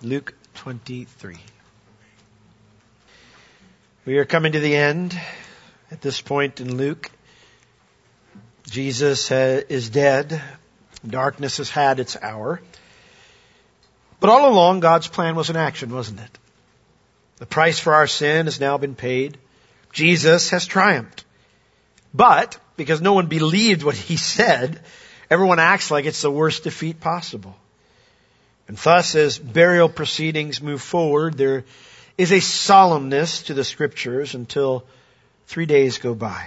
Luke 23. We are coming to the end. At this point in Luke, Jesus is dead. Darkness has had its hour. But all along, God's plan was in action, wasn't it? The price for our sin has now been paid. Jesus has triumphed. But, because no one believed what he said, everyone acts like it's the worst defeat possible. And thus, as burial proceedings move forward, there is a solemnness to the Scriptures until 3 days go by.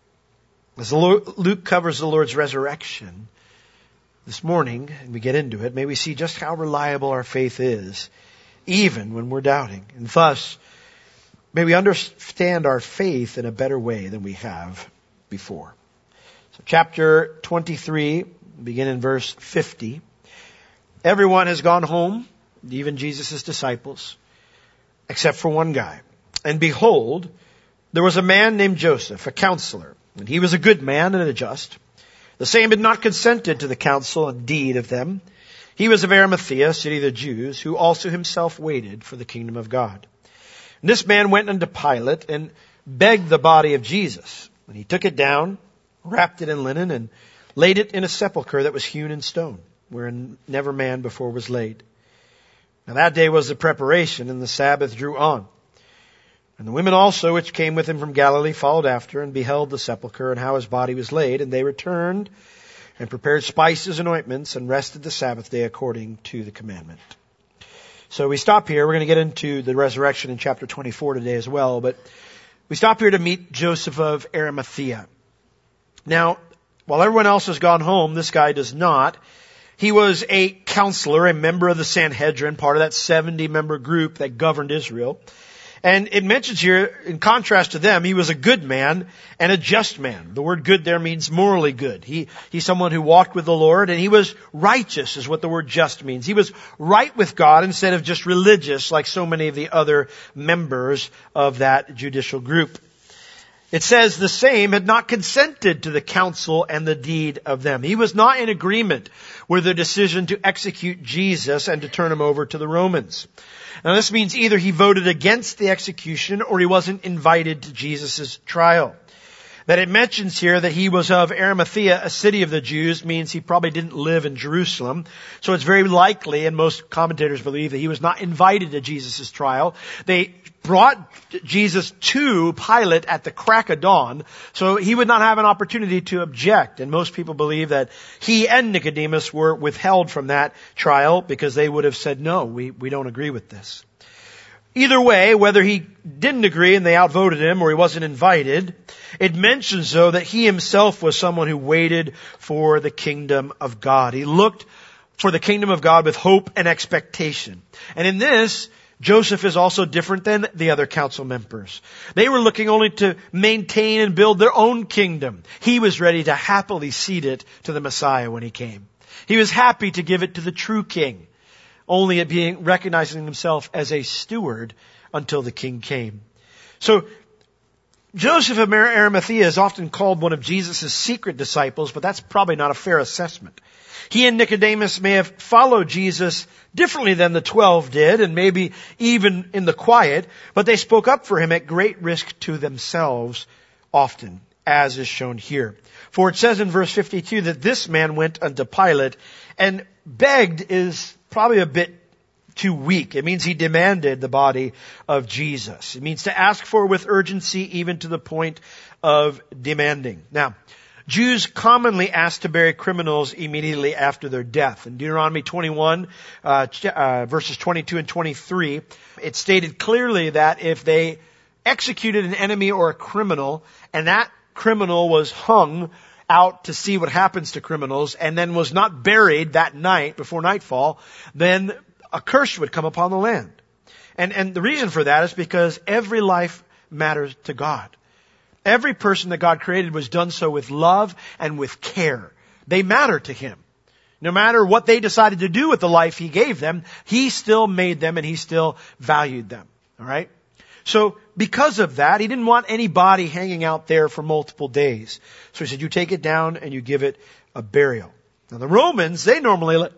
As Luke covers the Lord's resurrection this morning, and we get into it, may we see just how reliable our faith is, even when we're doubting. And thus, may we understand our faith in a better way than we have before. So chapter 23, begin in verse 50. Everyone has gone home, even Jesus' disciples, except for one guy. And behold, there was a man named Joseph, a counselor, and he was a good man and a just. The same had not consented to the counsel and deed of them. He was of Arimathea, city of the Jews, who also himself waited for the kingdom of God. And this man went unto Pilate and begged the body of Jesus. And he took it down, wrapped it in linen, and laid it in a sepulchre that was hewn in stone, wherein never man before was laid. Now that day was the preparation, and the Sabbath drew on. And the women also, which came with him from Galilee, followed after, and beheld the sepulchre, and how his body was laid. And they returned, and prepared spices and ointments, and rested the Sabbath day according to the commandment. So we stop here. We're going to get into the resurrection in chapter 24 today as well. But we stop here to meet Joseph of Arimathea. Now, while everyone else has gone home, this guy does not. He was a counselor, a member of the Sanhedrin, part of that 70-member group that governed Israel. And it mentions here, in contrast to them, he was a good man and a just man. The word good there means morally good. He's someone who walked with the Lord, and he was righteous is what the word just means. He was right with God instead of just religious like so many of the other members of that judicial group. It says the same had not consented to the counsel and the deed of them. He was not in agreement with the decision to execute Jesus and to turn him over to the Romans. Now this means either he voted against the execution or he wasn't invited to Jesus' trial. That it mentions here that he was of Arimathea, a city of the Jews, means he probably didn't live in Jerusalem. So it's very likely, and most commentators believe, that he was not invited to Jesus' trial. They brought Jesus to Pilate at the crack of dawn, so he would not have an opportunity to object. And most people believe that he and Nicodemus were withheld from that trial because they would have said, no, we don't agree with this. Either way, whether he didn't agree and they outvoted him or he wasn't invited, it mentions, though, that he himself was someone who waited for the kingdom of God. He looked for the kingdom of God with hope and expectation. And in this, Joseph is also different than the other council members. They were looking only to maintain and build their own kingdom. He was ready to happily cede it to the Messiah when he came. He was happy to give it to the true king, only it being recognizing himself as a steward until the king came. So Joseph of Arimathea is often called one of Jesus' secret disciples, but that's probably not a fair assessment. He and Nicodemus may have followed Jesus differently than the 12 did, and maybe even in the quiet, but they spoke up for him at great risk to themselves often, as is shown here. For it says in verse 52 that this man went unto Pilate, and begged is probably a bit too weak. It means he demanded the body of Jesus. It means to ask for with urgency, even to the point of demanding. Now, Jews commonly asked to bury criminals immediately after their death. In Deuteronomy 21, verses 22 and 23, it stated clearly that if they executed an enemy or a criminal, and that criminal was hung out to see what happens to criminals, and then was not buried that night before nightfall, then a curse would come upon the land. And the reason for that is because every life matters to God. Every person that God created was done so with love and with care. They matter to Him. No matter what they decided to do with the life He gave them, He still made them and He still valued them. All right? So because of that, He didn't want any body hanging out there for multiple days. So He said, you take it down and you give it a burial. Now the Romans, they normally let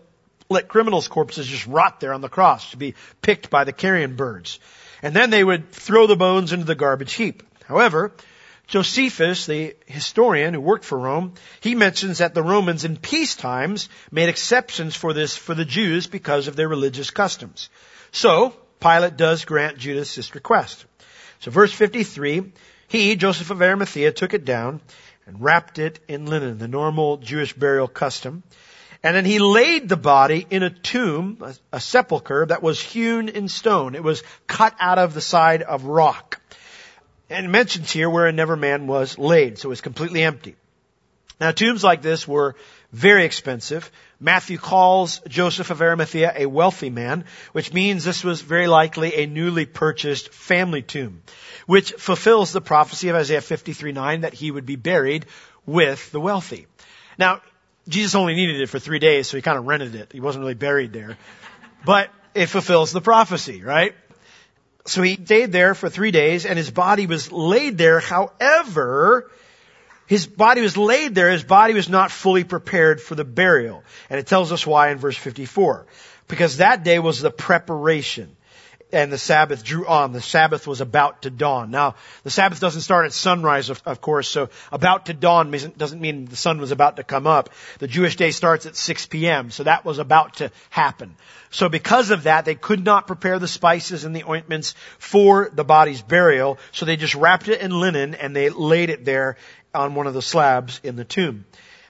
let criminals' corpses just rot there on the cross to be picked by the carrion birds. And then they would throw the bones into the garbage heap. However, Josephus, the historian who worked for Rome, he mentions that the Romans in peace times made exceptions for this for the Jews because of their religious customs. So, Pilate does grant Judas this request. So verse 53, he, Joseph of Arimathea, took it down and wrapped it in linen, the normal Jewish burial custom. And then he laid the body in a tomb, a sepulcher that was hewn in stone. It was cut out of the side of rock. And it mentions here where another man was laid, so it was completely empty. Now tombs like this were very expensive. Matthew calls Joseph of Arimathea a wealthy man, which means this was very likely a newly purchased family tomb, which fulfills the prophecy of Isaiah 53:9 that he would be buried with the wealthy. Now, Jesus only needed it for 3 days, so he kind of rented it. He wasn't really buried there. But it fulfills the prophecy, right? So he stayed there for 3 days, and his body was laid there. However, his body was laid there. His body was not fully prepared for the burial. And it tells us why in verse 54. Because that day was the preparation. And the Sabbath drew on. The Sabbath was about to dawn. Now, the Sabbath doesn't start at sunrise, of course, so about to dawn doesn't mean the sun was about to come up. The Jewish day starts at 6 p.m., so that was about to happen. So because of that, they could not prepare the spices and the ointments for the body's burial, so they just wrapped it in linen and they laid it there on one of the slabs in the tomb.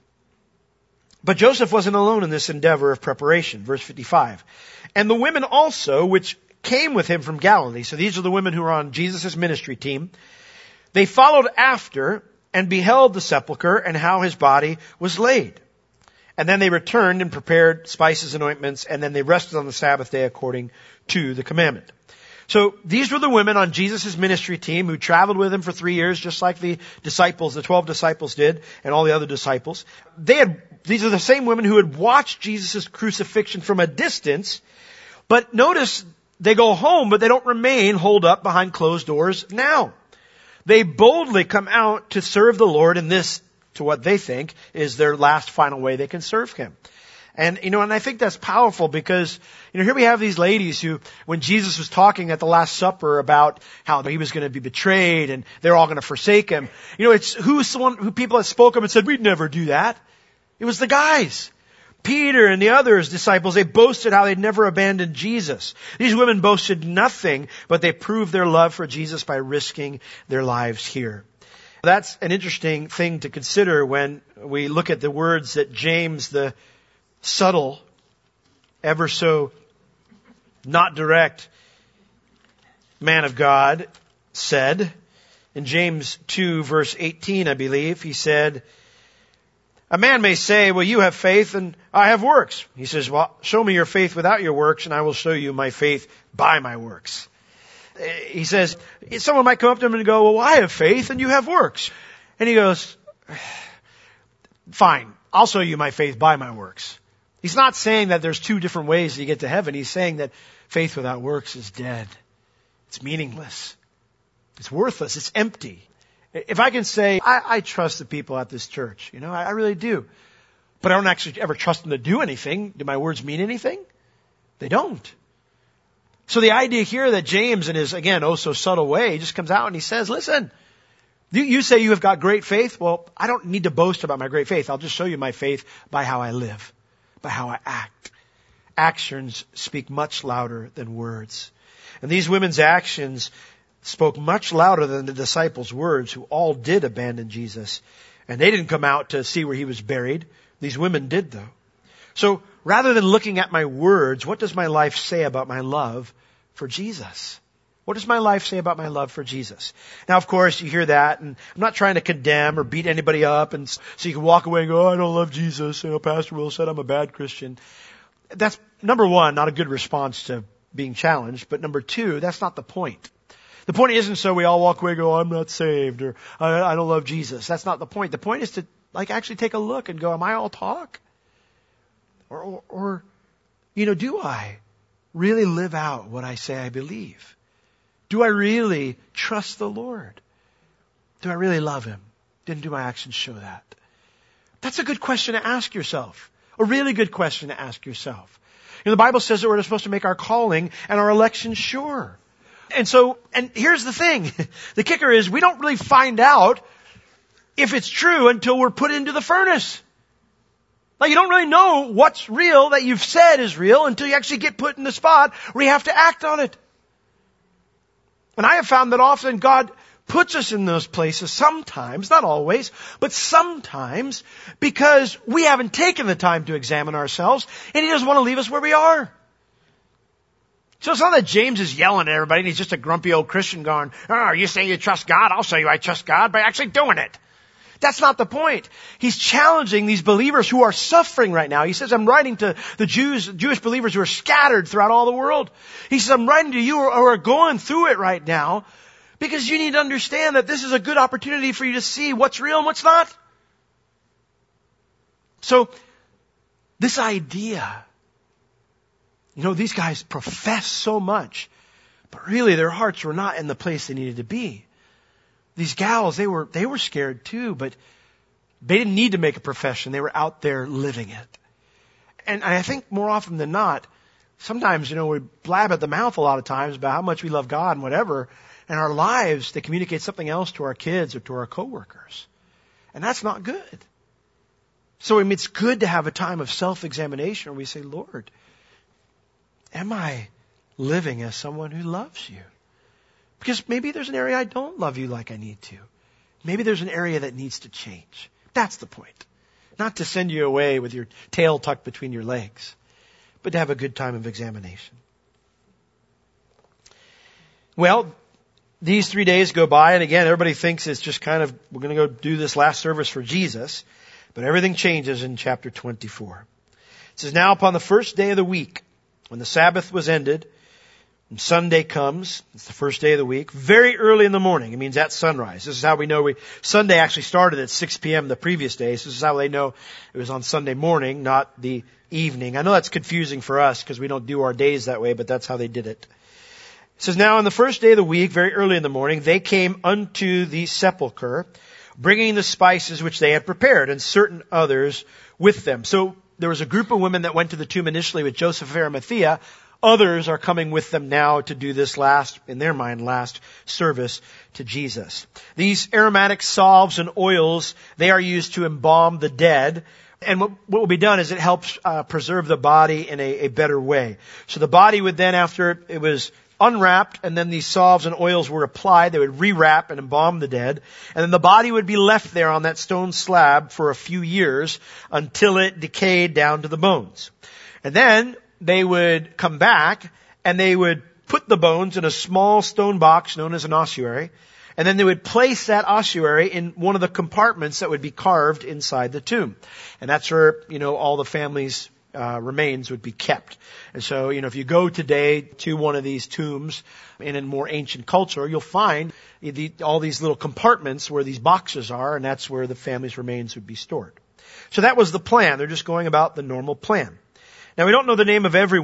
But Joseph wasn't alone in this endeavor of preparation. Verse 55. And the women also, which came with him from Galilee. So these are the women who are on Jesus' ministry team. They followed after and beheld the sepulcher and how his body was laid. And then they returned and prepared spices and ointments, and then they rested on the Sabbath day according to the commandment. So these were the women on Jesus' ministry team who traveled with him for 3 years, just like the disciples, the 12 disciples did, and all the other disciples. These are the same women who had watched Jesus' crucifixion from a distance, but notice they go home, but they don't remain holed up behind closed doors now. They boldly come out to serve the Lord, and this, to what they think, is their last final way they can serve him. And I think that's powerful because, here we have these ladies who, when Jesus was talking at the Last Supper about how he was going to be betrayed and they're all going to forsake him, it's who's the one who people had spoken and said, we'd never do that. It was the guys. Peter and the others disciples, they boasted how they'd never abandoned Jesus. These women boasted nothing, but they proved their love for Jesus by risking their lives here. That's an interesting thing to consider when we look at the words that James, the subtle, ever so not direct man of God, said. In James 2 verse 18, I believe, he said, a man may say, well, you have faith and I have works. He says, well, show me your faith without your works and I will show you my faith by my works. He says, someone might come up to him and go, well, I have faith and you have works. And he goes, fine, I'll show you my faith by my works. He's not saying that there's two different ways to get to heaven. He's saying that faith without works is dead. It's meaningless. It's worthless. It's empty. If I can say, I trust the people at this church, I really do. But I don't actually ever trust them to do anything. Do my words mean anything? They don't. So the idea here that James in his, again, oh so subtle way, just comes out and he says, listen, you say you have got great faith. Well, I don't need to boast about my great faith. I'll just show you my faith by how I live, by how I act. Actions speak much louder than words. And these women's actions spoke much louder than the disciples' words, who all did abandon Jesus. And they didn't come out to see where he was buried. These women did, though. So rather than looking at my words, what does my life say about my love for Jesus? What does my life say about my love for Jesus? Now, of course, you hear that, and I'm not trying to condemn or beat anybody up, and so you can walk away and go, oh, I don't love Jesus. Pastor Will said I'm a bad Christian. That's, number one, not a good response to being challenged, but number two, that's not the point. The point isn't so we all walk away and go, I'm not saved, or I don't love Jesus. That's not the point. The point is to actually take a look and go, am I all talk? Or do I really live out what I say I believe? Do I really trust the Lord? Do I really love him? Do my actions show that? That's a good question to ask yourself. A really good question to ask yourself. The Bible says that we're supposed to make our calling and our election sure. And here's the thing. The kicker is we don't really find out if it's true until we're put into the furnace. Like you don't really know what's real that you've said is real until you actually get put in the spot where you have to act on it. And I have found that often God puts us in those places sometimes, not always, but sometimes because we haven't taken the time to examine ourselves and He doesn't want to leave us where we are. So it's not that James is yelling at everybody and he's just a grumpy old Christian going, oh, you say you trust God, I'll show you I trust God by actually doing it. That's not the point. He's challenging these believers who are suffering right now. He says, I'm writing to the Jewish believers who are scattered throughout all the world. He says, I'm writing to you who are going through it right now because you need to understand that this is a good opportunity for you to see what's real and what's not. So, this idea, these guys profess so much, but really their hearts were not in the place they needed to be. These gals, they were scared too, but they didn't need to make a profession. They were out there living it. And I think more often than not, sometimes, we blab at the mouth a lot of times about how much we love God and whatever, and our lives, they communicate something else to our kids or to our coworkers. And that's not good. So it's good to have a time of self-examination where we say, Lord, am I living as someone who loves you? Because maybe there's an area I don't love you like I need to. Maybe there's an area that needs to change. That's the point. Not to send you away with your tail tucked between your legs, but to have a good time of examination. Well, these 3 days go by, and again, everybody thinks it's just we're going to go do this last service for Jesus, but everything changes in chapter 24. It says, now upon the first day of the week, when the Sabbath was ended, and Sunday comes, it's the first day of the week, very early in the morning. It means at sunrise. This is how we know Sunday actually started at 6 p.m. the previous day. So this is how they know it was on Sunday morning, not the evening. I know that's confusing for us because we don't do our days that way, but that's how they did it. It says, now on the first day of the week, very early in the morning, they came unto the sepulchre, bringing the spices which they had prepared, and certain others with them. So there was a group of women that went to the tomb initially with Joseph of Arimathea. Others are coming with them now to do this last service to Jesus. These aromatic salves and oils, they are used to embalm the dead. And what will be done is it helps preserve the body in a better way. So the body would then, after it was unwrapped and then these salves and oils were applied, they would rewrap and embalm the dead. And then the body would be left there on that stone slab for a few years until it decayed down to the bones. And then they would come back and they would put the bones in a small stone box known as an ossuary. And then they would place that ossuary in one of the compartments that would be carved inside the tomb. And that's where, all the family's remains would be kept. And so, if you go today to one of these tombs in a more ancient culture, you'll find all these little compartments where these boxes are, and that's where the family's remains would be stored. So that was the plan. They're just going about the normal plan. Now, we don't know the name of every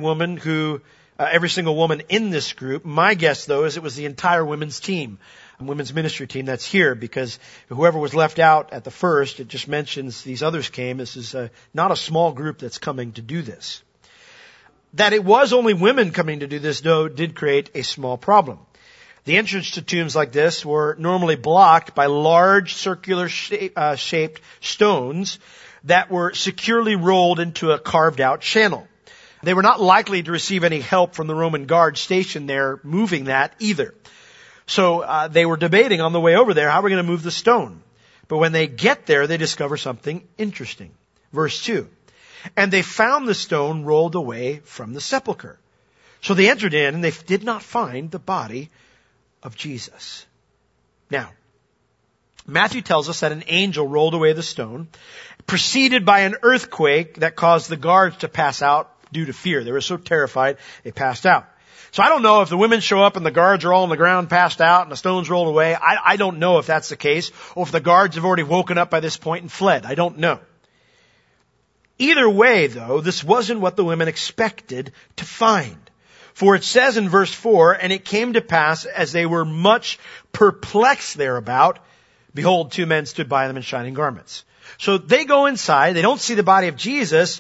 single woman in this group. My guess, though, is it was the entire women's team, women's ministry team that's here, because whoever was left out at the first, it just mentions these others came. This is not a small group that's coming to do this. That it was only women coming to do this, though, did create a small problem. The entrance to tombs like this were normally blocked by large circular shaped stones that were securely rolled into a carved out channel. They were not likely to receive any help from the Roman guard stationed there moving that either. So they were debating on the way over there, how are we going to move the stone? But when they get there, they discover something interesting. Verse 2. And they found the stone rolled away from the sepulchre. So they entered in and they did not find the body of Jesus. Now, Matthew tells us that an angel rolled away the stone, preceded by an earthquake that caused the guards to pass out due to fear. They were so terrified, they passed out. So I don't know if the women show up and the guards are all on the ground passed out and the stone's rolled away. I don't know if that's the case, or if the guards have already woken up by this point and fled. I don't know. Either way, though, this wasn't what the women expected to find. For it says in verse 4, and it came to pass as they were much perplexed thereabout, behold, 2 men stood by them in shining garments. So they go inside, they don't see the body of Jesus,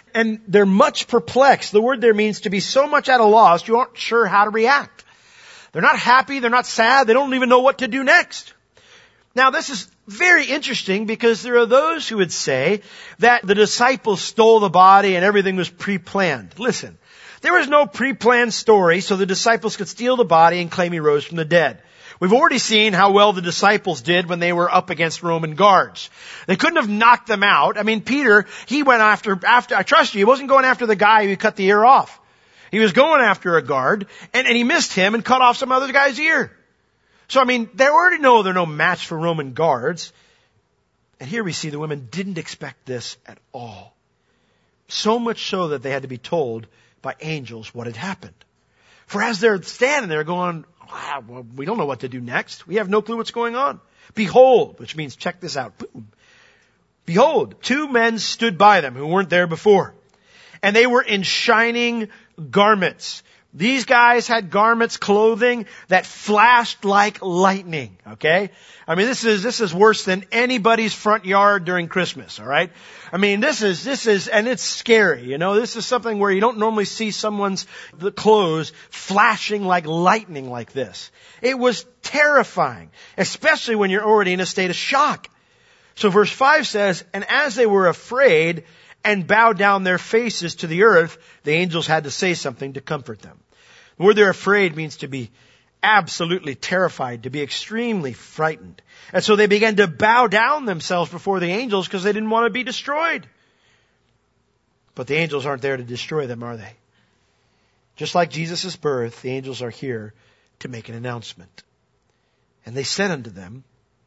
And they're much perplexed. The word there means to be so much at a loss, you aren't sure how to react. They're not happy, they're not sad, they don't even know what to do next. Now this is very interesting because there are those who would say that the disciples stole the body and everything was pre-planned. Listen, there was no pre-planned story so the disciples could steal the body and claim he rose from the dead. We've already seen how well the disciples did when they were up against Roman guards. They couldn't have knocked them out. I mean, Peter, he went after, I trust you, he wasn't going after the guy who cut the ear off. He was going after a guard, and he missed him and cut off some other guy's ear. So, I mean, they already know they're no match for Roman guards. And here we see the women didn't expect this at all. So much so that they had to be told by angels what had happened. For as they're standing there going, wow, well, we don't know what to do next. We have no clue what's going on. Behold, which means check this out. Boom. Behold, two men stood by them who weren't there before. And they were in shining garments. These guys had garments, clothing that flashed like lightning, okay? I mean, this is worse than anybody's front yard during Christmas, alright? I mean, this is, and it's scary, you know? This is something where you don't normally see someone's clothes flashing like lightning like this. It was terrifying, especially when you're already in a state of shock. So verse 5 says, and as they were afraid and bowed down their faces to the earth, the angels had to say something to comfort them. The word there, afraid, means to be absolutely terrified, to be extremely frightened. And so they began to bow down themselves before the angels because they didn't want to be destroyed. But the angels aren't there to destroy them, are they? Just like Jesus' birth, the angels are here to make an announcement. And they said unto them,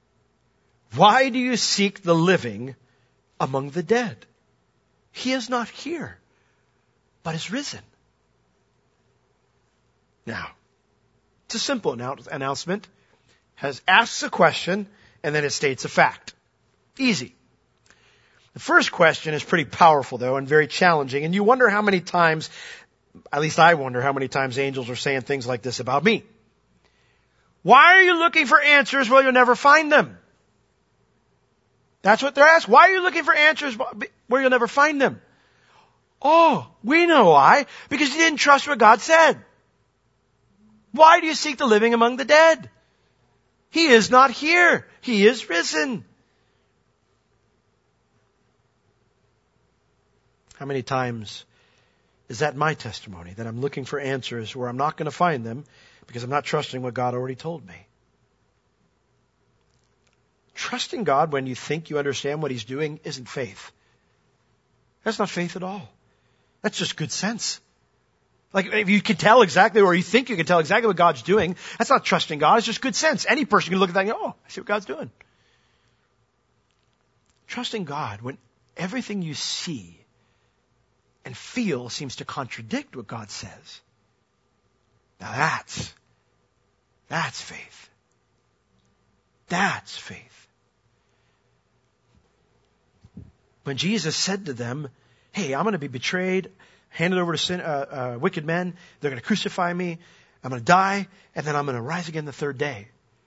why do you seek the living among the dead? He is not here, but is risen. Now, it's a simple announcement. Asks a question, and then it states a fact. Easy. The first question is pretty powerful, though, and very challenging. And you wonder how many times, at least I wonder how many times angels are saying things like this about me. Why are you looking for answers where you'll never find them? That's what they're asked. Why are you looking for answers where you'll never find them? Oh, we know why. Because you didn't trust what God said. Why do you seek the living among the dead? He is not here. He is risen. How many times is that my testimony? That I'm looking for answers where I'm not going to find them because I'm not trusting what God already told me. Trusting God when you think you understand what He's doing isn't faith. That's not faith at all. That's just good sense. Like if you can tell exactly, or you think you can tell exactly what God's doing, that's not trusting God, it's just good sense. Any person can look at that and go, oh, I see what God's doing. Trusting God when everything you see and feel seems to contradict what God says. Now that's faith. That's faith. When Jesus said to them, hey, I'm going to be betrayed, handed over to wicked men, they're going to crucify me, I'm going to die, and then I'm going to rise again the third day.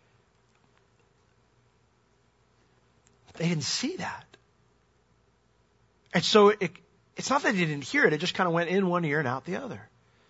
They didn't see that. And so it's not that they didn't hear it just kind of went in one ear and out the other.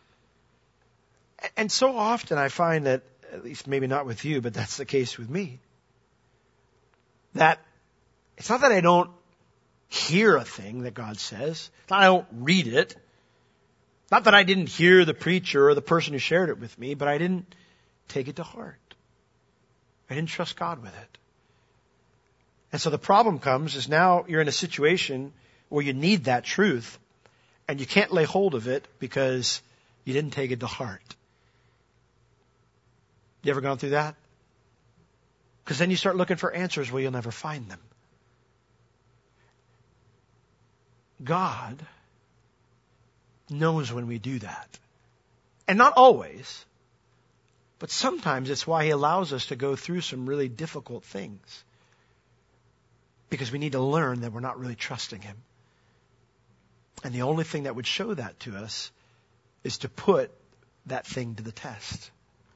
And so often I find that, at least maybe not with you, but that's the case with me, that it's not that I don't hear a thing that God says. It's not that I don't read it. Not that I didn't hear the preacher or the person who shared it with me, but I didn't take it to heart. I didn't trust God with it. And so the problem comes is now you're in a situation where you need that truth and you can't lay hold of it because you didn't take it to heart. You ever gone through that? Because then you start looking for answers where you'll never find them. God knows when we do that. And not always, but sometimes it's why He allows us to go through some really difficult things. Because we need to learn that we're not really trusting Him. And the only thing that would show that to us is to put that thing to the test.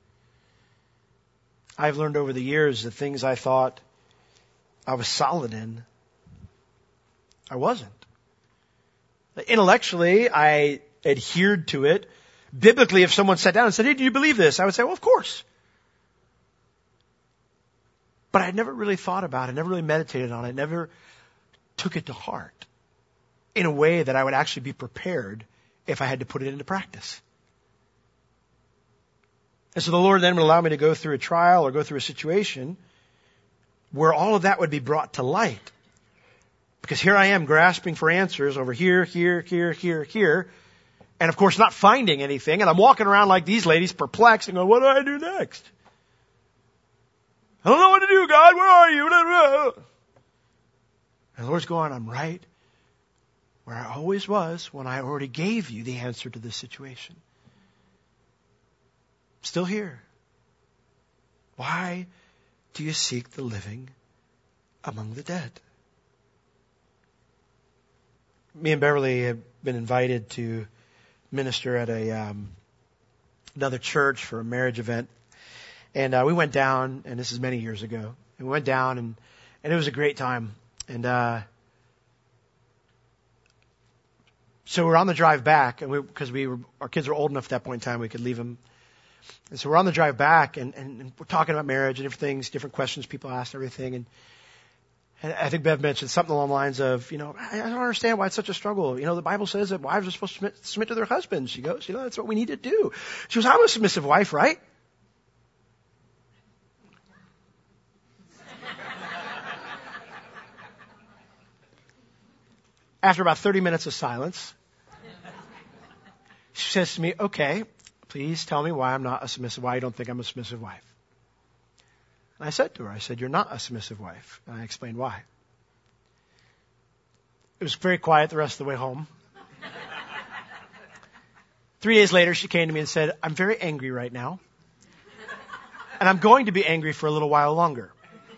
I've learned over the years the things I thought I was solid in, I wasn't. Intellectually, I adhered to it. Biblically, if someone sat down and said, hey, do you believe this? I would say, well, of course. But I never really thought about it, never really meditated on it, never took it to heart in a way that I would actually be prepared if I had to put it into practice. And so the Lord then would allow me to go through a trial or go through a situation where all of that would be brought to light. Because here I am grasping for answers over here, here, here, here, here. And of course not finding anything. And I'm walking around like these ladies perplexed and going, what do I do next? I don't know what to do, God. Where are you? And the Lord's going, I'm right where I always was when I already gave you the answer to this situation. Still here. Why do you seek the living among the dead? Me and Beverly have been invited to minister at another church for a marriage event. And we went down, and this is many years ago. And we went down, and it was a great time. And so we're on the drive back, and because our kids were old enough at that point in time, we could leave them. And so we're on the drive back, and we're talking about marriage and different things, different questions people asked, everything. And I think Bev mentioned something along the lines of, I don't understand why it's such a struggle. The Bible says that wives are supposed to submit to their husbands. She goes, that's what we need to do. She goes, I'm a submissive wife, right? After about 30 minutes of silence, she says to me, okay, please tell me why I'm not a submissive, why you don't think I'm a submissive wife. And I said to her, you're not a submissive wife. And I explained why. It was very quiet the rest of the way home. 3 days later, she came to me and said, I'm very angry right now. And I'm going to be angry for a little while longer.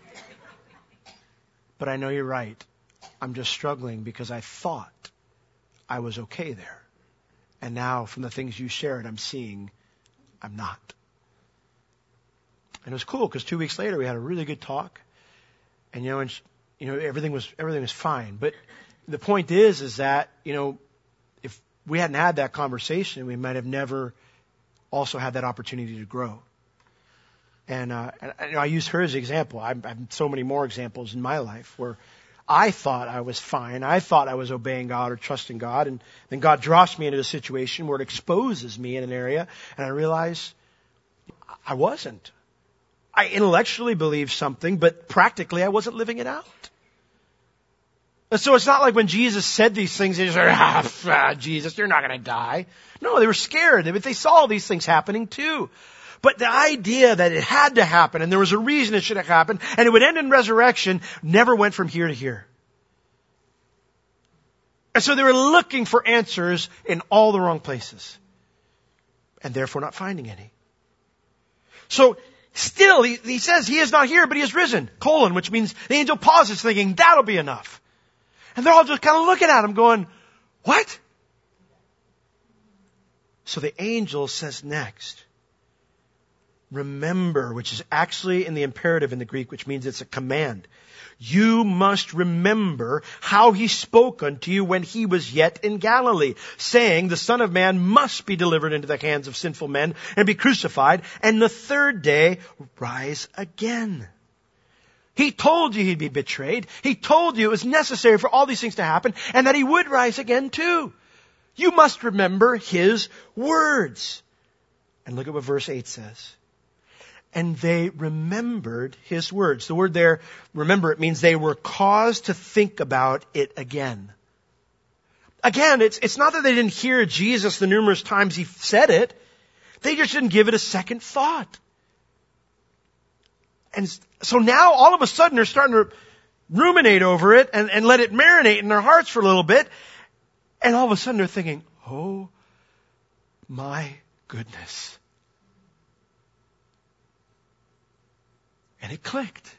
But I know you're right. I'm just struggling because I thought I was okay there. And now from the things you shared, I'm seeing I'm not. And it was cool because 2 weeks later we had a really good talk. And everything was fine. But the point is that, if we hadn't had that conversation, we might have never also had that opportunity to grow. And I use her as an example. I have so many more examples in my life where I thought I was fine. I thought I was obeying God or trusting God. And then God drops me into a situation where it exposes me in an area. And I realize I wasn't. I intellectually believed something, but practically I wasn't living it out. And so it's not like when Jesus said these things, they just said, Jesus, you're not going to die. No, they were scared. They saw these things happening too. But the idea that it had to happen and there was a reason it should have happened and it would end in resurrection never went from here to here. And so they were looking for answers in all the wrong places and therefore not finding any. So still, he says he is not here, but he is risen, which means the angel pauses thinking that'll be enough. And they're all just kind of looking at him going, what? So the angel says next, remember, which is actually in the imperative in the Greek, which means it's a command. You must remember how he spoke unto you when he was yet in Galilee, saying, the Son of Man must be delivered into the hands of sinful men and be crucified, and the third day rise again. He told you he'd be betrayed. He told you it was necessary for all these things to happen, and that he would rise again too. You must remember his words. And look at what verse 8 says. And they remembered his words. The word there, remember, it means they were caused to think about it again. Again, it's not that they didn't hear Jesus the numerous times he said it. They just didn't give it a second thought. And so now all of a sudden they're starting to ruminate over it and let it marinate in their hearts for a little bit. And all of a sudden they're thinking, oh my goodness. And it clicked.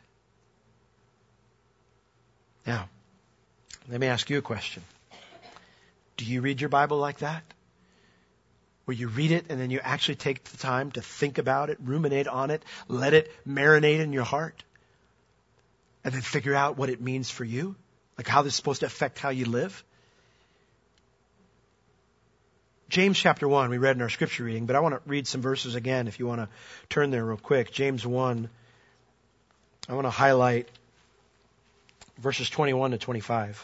Now, let me ask you a question. Do you read your Bible like that? Where you read it and then you actually take the time to think about it, ruminate on it, let it marinate in your heart, and then figure out what it means for you? Like how this is supposed to affect how you live? James chapter 1, we read in our scripture reading, but I want to read some verses again if you want to turn there real quick. James 1, I want to highlight verses 21 to 25.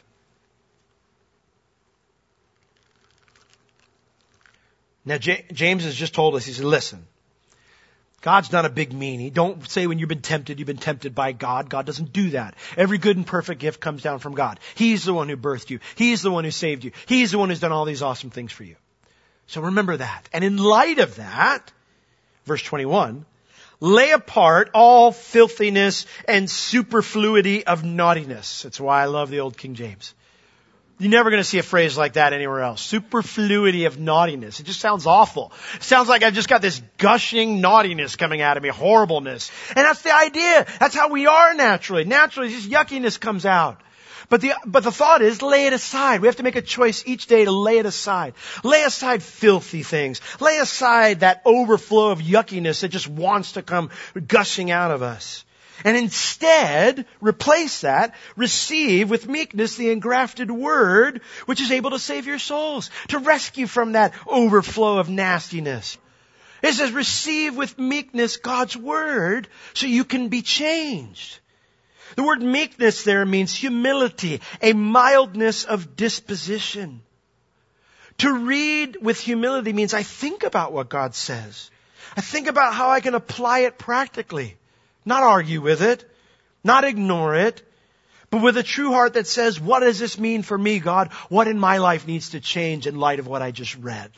Now, James has just told us, he said, listen, God's not a big meanie. Don't say when you've been tempted by God. God doesn't do that. Every good and perfect gift comes down from God. He's the one who birthed you. He's the one who saved you. He's the one who's done all these awesome things for you. So remember that. And in light of that, verse 21, lay apart all filthiness and superfluity of naughtiness. That's why I love the old King James. You're never going to see a phrase like that anywhere else. Superfluity of naughtiness. It just sounds awful. It sounds like I've just got this gushing naughtiness coming out of me, horribleness. And that's the idea. That's how we are naturally. Naturally, just yuckiness comes out. But the thought is, lay it aside. We have to make a choice each day to lay it aside. Lay aside filthy things. Lay aside that overflow of yuckiness that just wants to come gushing out of us. And instead, replace that, receive with meekness the engrafted word, which is able to save your souls, to rescue from that overflow of nastiness. It says, receive with meekness God's word so you can be changed. The word meekness there means humility, a mildness of disposition. To read with humility means I think about what God says. I think about how I can apply it practically. Not argue with it, not ignore it, but with a true heart that says, what does this mean for me, God? What in my life needs to change in light of what I just read?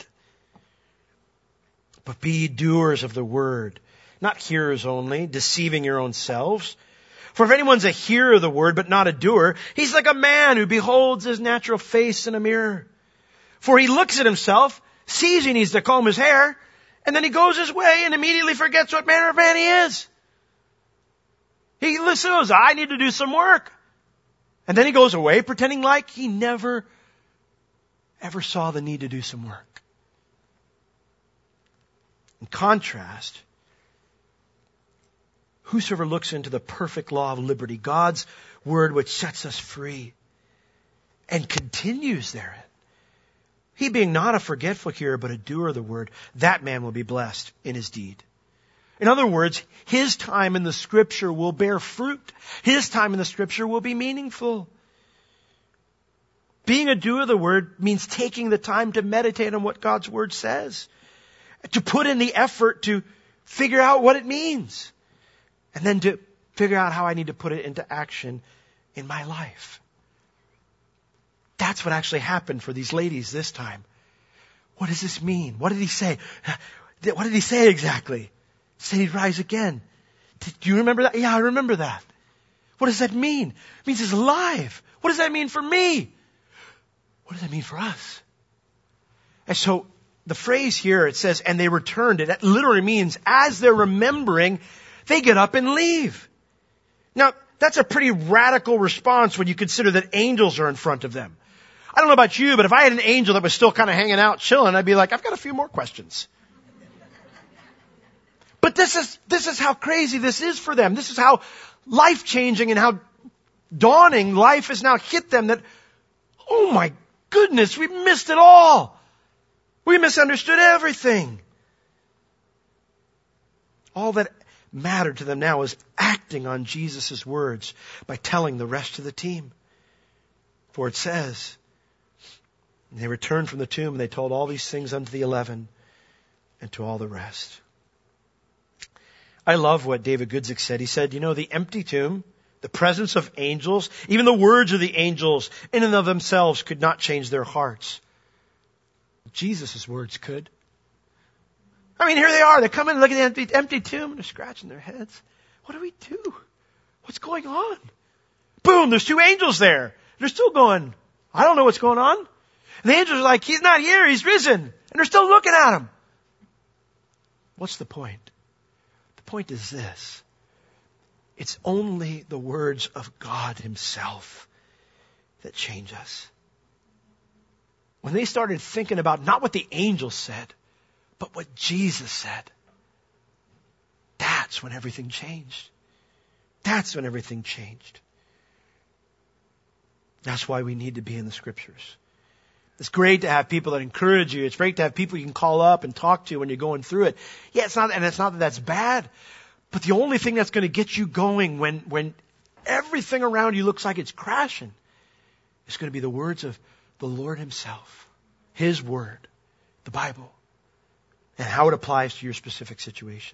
But be doers of the word, not hearers only, deceiving your own selves. For if anyone's a hearer of the word, but not a doer, he's like a man who beholds his natural face in a mirror. For he looks at himself, sees he needs to comb his hair, and then he goes his way and immediately forgets what manner of man he is. He listens, I need to do some work. And then he goes away pretending like he never, ever saw the need to do some work. In contrast, whosoever looks into the perfect law of liberty, God's word which sets us free, and continues therein, he being not a forgetful hearer, but a doer of the word, that man will be blessed in his deed. In other words, his time in the scripture will bear fruit. His time in the scripture will be meaningful. Being a doer of the word means taking the time to meditate on what God's word says, to put in the effort to figure out what it means, and then to figure out how I need to put it into action in my life. That's what actually happened for these ladies this time. What does this mean? What did he say? What did he say exactly? He said he'd rise again. Do you remember that? Yeah, I remember that. What does that mean? It means he's alive. What does that mean for me? What does that mean for us? And so the phrase here, it says, and they returned. It literally means as they're remembering, they get up and leave. Now, that's a pretty radical response when you consider that angels are in front of them. I don't know about you, but if I had an angel that was still kind of hanging out, chilling, I'd be like, I've got a few more questions. But this is how crazy this is for them. This is how life-changing and how dawning life has now hit them that, oh my goodness, we missed it all. We misunderstood everything. All that mattered to them now is acting on Jesus' words by telling the rest of the team. For it says, and they returned from the tomb and they told all these things unto the 11 and to all the rest. I love what David Guzik said. He said, the empty tomb, the presence of angels, even the words of the angels in and of themselves could not change their hearts. Jesus' words could. I mean, here they are. They come in and look at the empty tomb and they're scratching their heads. What do we do? What's going on? Boom, there's two angels there. They're still going, I don't know what's going on. And the angels are like, he's not here, he's risen. And they're still looking at him. What's the point? The point is this. It's only the words of God himself that change us. When they started thinking about not what the angels said, but what Jesus said, that's when everything changed. That's when everything changed. That's why we need to be in the scriptures. It's great to have people that encourage you. It's great to have people you can call up and talk to when you're going through it. Yeah, it's not that that's bad. But the only thing that's going to get you going when everything around you looks like it's crashing is going to be the words of the Lord Himself. His Word. The Bible. And how it applies to your specific situation.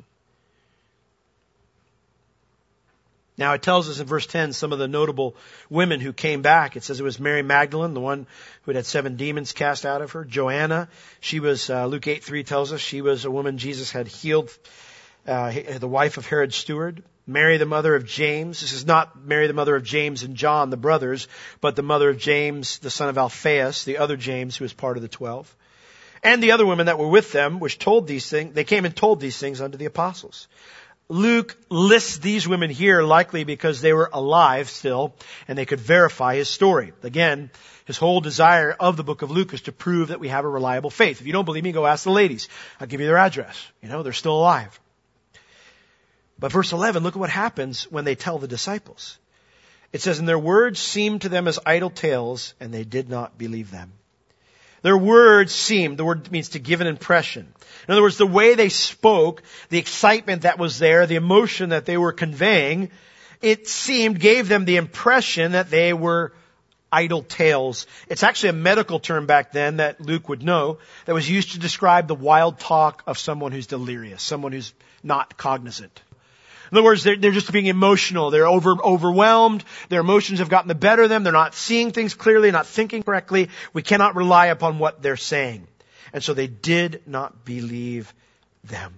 Now it tells us in verse 10 some of the notable women who came back. It says it was Mary Magdalene, the one who had 7 demons cast out of her. Joanna, she was, Luke 8:3 tells us, she was a woman Jesus had healed, the wife of Herod's steward. Mary, the mother of James. This is not Mary, the mother of James and John, the brothers, but the mother of James, the son of Alphaeus, the other James who was part of the 12. And the other women that were with them, which told these things, they came and told these things unto the apostles. Luke lists these women here likely because they were alive still and they could verify his story. Again, his whole desire of the book of Luke is to prove that we have a reliable faith. If you don't believe me, go ask the ladies. I'll give you their address. They're still alive. But verse 11, look at what happens when they tell the disciples. It says, and their words seemed to them as idle tales, and they did not believe them. Their words seemed, the word means to give an impression. In other words, the way they spoke, the excitement that was there, the emotion that they were conveying, it seemed, gave them the impression that they were idle tales. It's actually a medical term back then that Luke would know that was used to describe the wild talk of someone who's delirious, someone who's not cognizant. In other words, they're just being emotional. They're overwhelmed. Their emotions have gotten the better of them. They're not seeing things clearly, not thinking correctly. We cannot rely upon what they're saying. And so they did not believe them.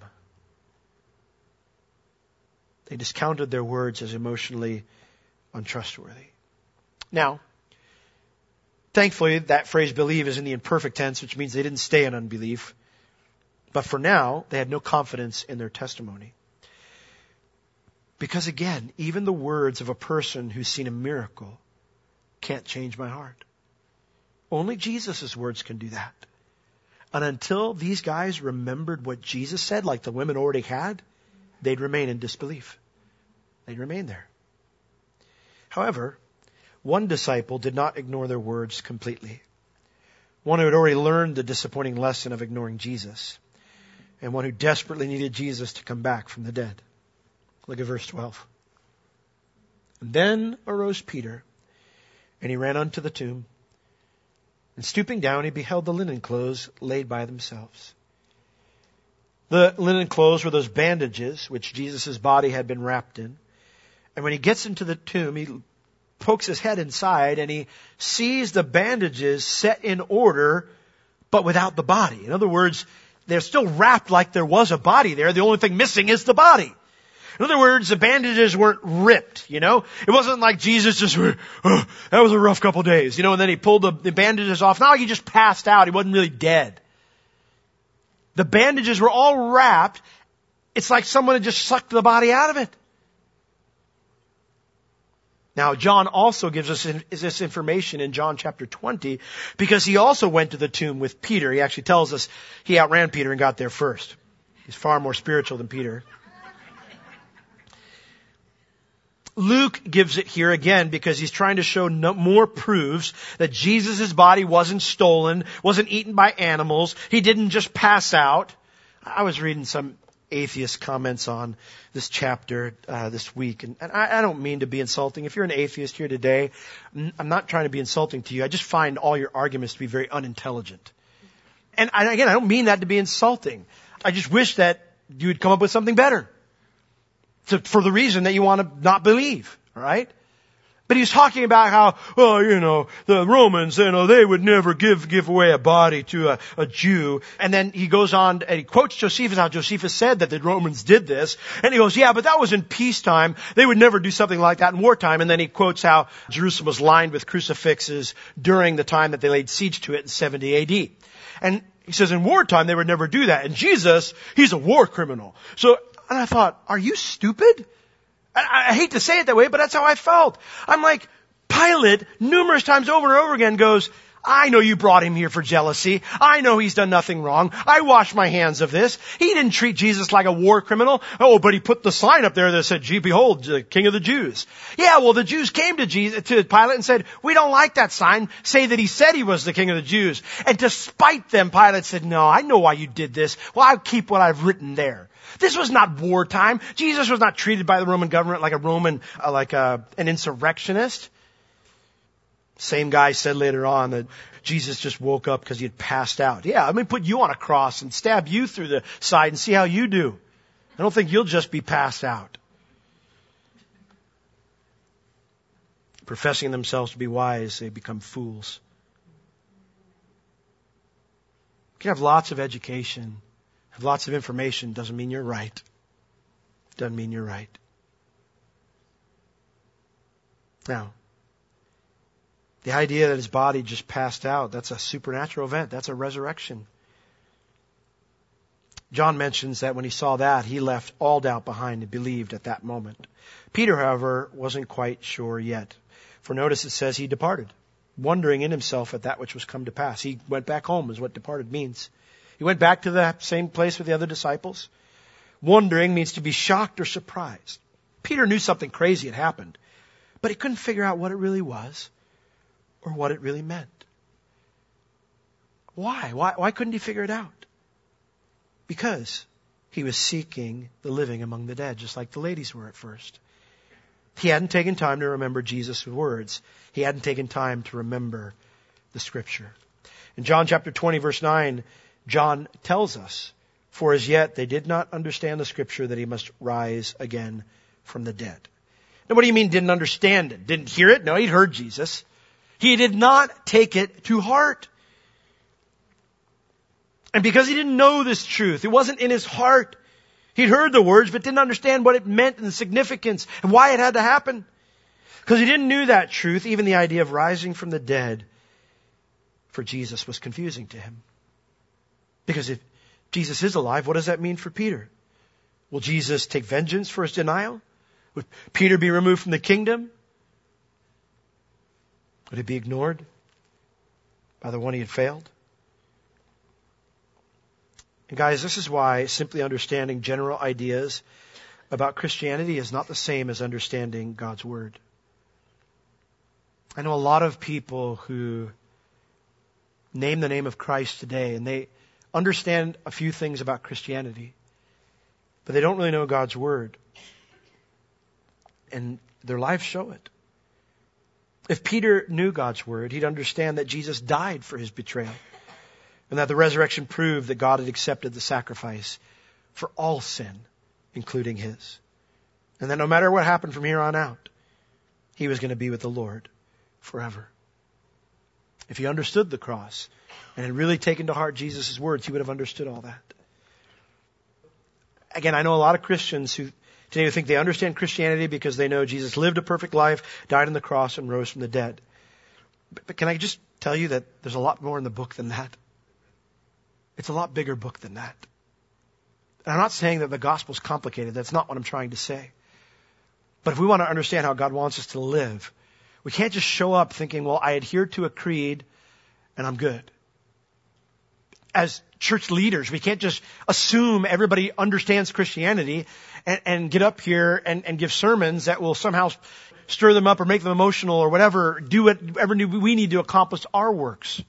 They discounted their words as emotionally untrustworthy. Now, thankfully, that phrase believe is in the imperfect tense, which means they didn't stay in unbelief. But for now, they had no confidence in their testimony. Because again, even the words of a person who's seen a miracle can't change my heart. Only Jesus' words can do that. And until these guys remembered what Jesus said, like the women already had, they'd remain in disbelief. They'd remain there. However, one disciple did not ignore their words completely. One who had already learned the disappointing lesson of ignoring Jesus. And one who desperately needed Jesus to come back from the dead. Look at verse 12. And then arose Peter, and he ran unto the tomb. And stooping down, he beheld the linen clothes laid by themselves. The linen clothes were those bandages which Jesus' body had been wrapped in. And when he gets into the tomb, he pokes his head inside, and he sees the bandages set in order, but without the body. In other words, they're still wrapped like there was a body there. The only thing missing is the body. In other words, the bandages weren't ripped, It wasn't like Jesus just, that was a rough couple days, and then he pulled the bandages off. Not like he just passed out. He wasn't really dead. The bandages were all wrapped. It's like someone had just sucked the body out of it. Now, John also gives us this information in John chapter 20 because he also went to the tomb with Peter. He actually tells us he outran Peter and got there first. He's far more spiritual than Peter. Luke gives it here again because he's trying to show more proofs that Jesus' body wasn't stolen, wasn't eaten by animals. He didn't just pass out. I was reading some atheist comments on this chapter this week, and I don't mean to be insulting. If you're an atheist here today, I'm not trying to be insulting to you. I just find all your arguments to be very unintelligent. And again, I don't mean that to be insulting. I just wish that you would come up with something better. For the reason that you want to not believe, all right? But he's talking about how, the Romans, they would never give away a body to a Jew. And then he goes on and he quotes Josephus, how Josephus said that the Romans did this. And he goes, yeah, but that was in peacetime. They would never do something like that in wartime. And then he quotes how Jerusalem was lined with crucifixes during the time that they laid siege to it in 70 AD. And he says in wartime they would never do that. And Jesus, he's a war criminal. And I thought, are you stupid? I hate to say it that way, but that's how I felt. I'm like, Pilate, numerous times over and over again goes, I know you brought him here for jealousy. I know he's done nothing wrong. I wash my hands of this. He didn't treat Jesus like a war criminal. Oh, but he put the sign up there that said, "Gee, behold, the King of the Jews." Yeah, well, the Jews came to Pilate and said, "We don't like that sign. Say that he said he was the King of the Jews." And to spite them, Pilate said, "No, I know why you did this. Well, I'll keep what I've written there." This was not wartime. Jesus was not treated by the Roman government like a Roman, an insurrectionist. Same guy said later on that Jesus just woke up because he had passed out. Yeah, let me put you on a cross and stab you through the side and see how you do. I don't think you'll just be passed out. Professing themselves to be wise, they become fools. You can have lots of education, have lots of information, doesn't mean you're right. Doesn't mean you're right. Now, the idea that his body just passed out, that's a supernatural event. That's a resurrection. John mentions that when he saw that, he left all doubt behind and believed at that moment. Peter, however, wasn't quite sure yet. For notice it says he departed, wondering in himself at that which was come to pass. He went back home is what departed means. He went back to the same place with the other disciples. Wondering means to be shocked or surprised. Peter knew something crazy had happened, but he couldn't figure out what it really was or what it really meant. Why? Why couldn't he figure it out? Because he was seeking the living among the dead, just like the ladies were at first. He hadn't taken time to remember Jesus' words. He hadn't taken time to remember the Scripture. In John chapter 20, verse 9, John tells us, "For as yet they did not understand the Scripture that he must rise again from the dead." Now what do you mean didn't understand it? Didn't hear it? No, he'd heard Jesus. He did not take it to heart. And because he didn't know this truth, it wasn't in his heart. He'd heard the words, but didn't understand what it meant and the significance and why it had to happen. Because he didn't know that truth, even the idea of rising from the dead for Jesus was confusing to him. Because if Jesus is alive, what does that mean for Peter? Will Jesus take vengeance for his denial? Would Peter be removed from the kingdom? Would it be ignored by the one he had failed? And guys, this is why simply understanding general ideas about Christianity is not the same as understanding God's Word. I know a lot of people who name the name of Christ today, and they understand a few things about Christianity, but they don't really know God's Word. And their lives show it. If Peter knew God's Word, he'd understand that Jesus died for his betrayal, and that the resurrection proved that God had accepted the sacrifice for all sin, including his. And that no matter what happened from here on out, he was going to be with the Lord forever. If he understood the cross and had really taken to heart Jesus' words, he would have understood all that. Again, I know a lot of Christians who today think they understand Christianity because they know Jesus lived a perfect life, died on the cross, and rose from the dead. But can I just tell you that there's a lot more in the book than that? It's a lot bigger book than that. And I'm not saying that the gospel's complicated. That's not what I'm trying to say. But if we want to understand how God wants us to live, we can't just show up thinking, well, I adhere to a creed and I'm good. As church leaders, we can't just assume everybody understands Christianity and get up here and give sermons that will somehow stir them up or make them emotional or whatever, do whatever we need to accomplish our works.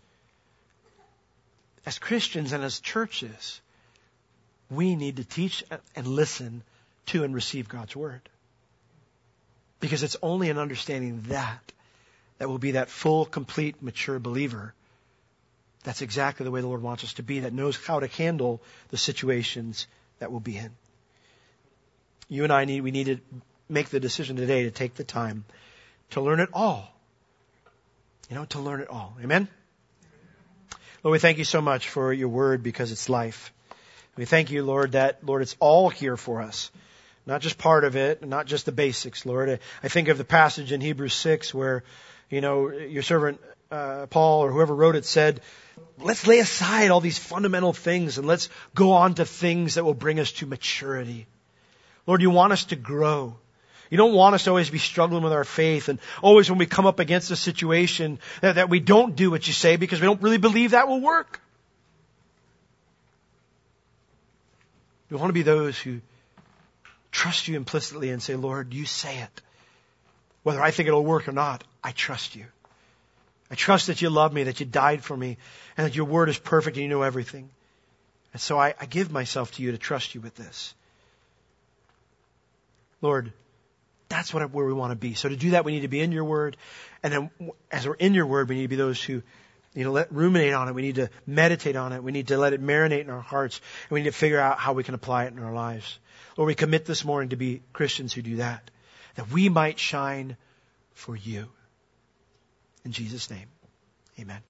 As Christians and as churches, we need to teach and listen to and receive God's Word. Because it's only in understanding that will be that full, complete, mature believer. That's exactly the way the Lord wants us to be, that knows how to handle the situations that we'll be in. You and I we need to make the decision today to take the time to learn it all. To learn it all. Amen? Lord, we thank you so much for your word because it's life. We thank you, Lord, that, Lord, it's all here for us. Not just part of it, not just the basics, Lord. I think of the passage in Hebrews 6 where, your servant Paul or whoever wrote it said, let's lay aside all these fundamental things and let's go on to things that will bring us to maturity. Lord, you want us to grow. You don't want us to always be struggling with our faith and always when we come up against a situation that we don't do what you say because we don't really believe that will work. We want to be those who trust you implicitly and say, Lord, you say it. Whether I think it'll work or not, I trust you. I trust that you love me, that you died for me, and that your word is perfect and you know everything. And so I give myself to you to trust you with this. Lord, that's where we want to be. So to do that, we need to be in your word. And then as we're in your word, we need to be those who, let ruminate on it. We need to meditate on it. We need to let it marinate in our hearts. And we need to figure out how we can apply it in our lives. Lord, we commit this morning to be Christians who do that we might shine for you. In Jesus' name, amen.